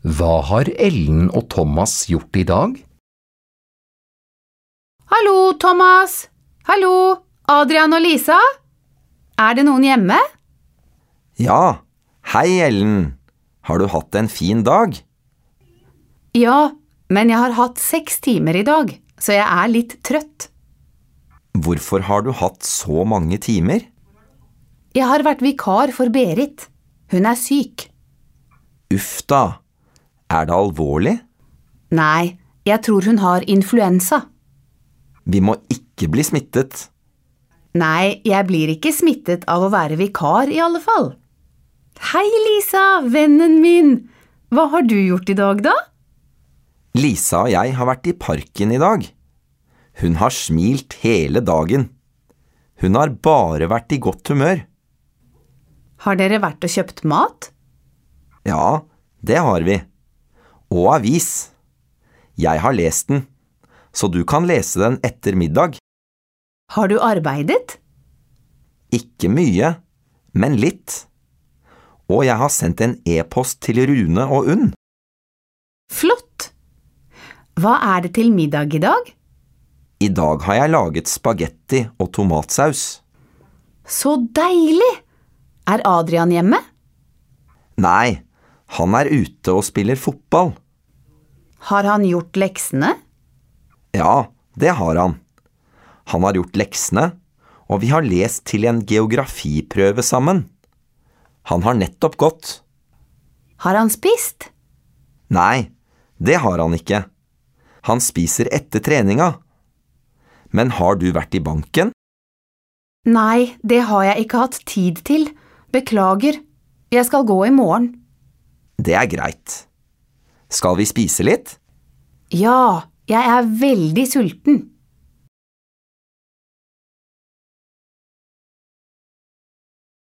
Hva har Ellen og Thomas gjort i dag? Hallo, Thomas! Hallo, Adrian og Lisa? Er det noen hjemme? Ja, hei Ellen. Har du hatt en fin dag? Ja, men jeg har hatt 6 timer i dag, så jeg er litt trøtt. Hvorfor har du hatt så mange timer? Jeg har vært vikar for Berit. Hun er syk. Uff da. Er det alvorlig? Nei, jeg tror hun har influensa. Vi må ikke bli smittet. Nei, jeg blir ikke smittet av å være vikar i alle fall. Hei Lisa, vennen min! Hva har du gjort i dag da? Lisa og jeg har vært i parken i dag. Hun har smilt hele dagen. Hun har bare vært i godt humør. Har dere vært og kjøpt mat? Ja, det har vi. Og avis. Jeg har lest den, så du kan lese den etter middag. Har du arbeidet? Ikke mye, men litt. Og jeg har sendt en e-post til Rune og Unn. Flott! Hva er det til middag i dag? I dag har jeg laget spagetti og tomatsaus. Så deilig! Er Adrian hjemme? Nei, han er ute og spiller fotball. Har han gjort leksene? Ja, det har han. Han har gjort leksene, og vi har lest til en geografiprøve sammen. Han har nettopp gått. Har han spist? Nei, det har han ikke. Han spiser etter treninga. Men har du vært i banken? Nei, det har jeg ikke hatt tid til. Beklager. Jeg skal gå i morgen. Det er greit. Skal vi spise litt? Ja, jeg er veldig sulten.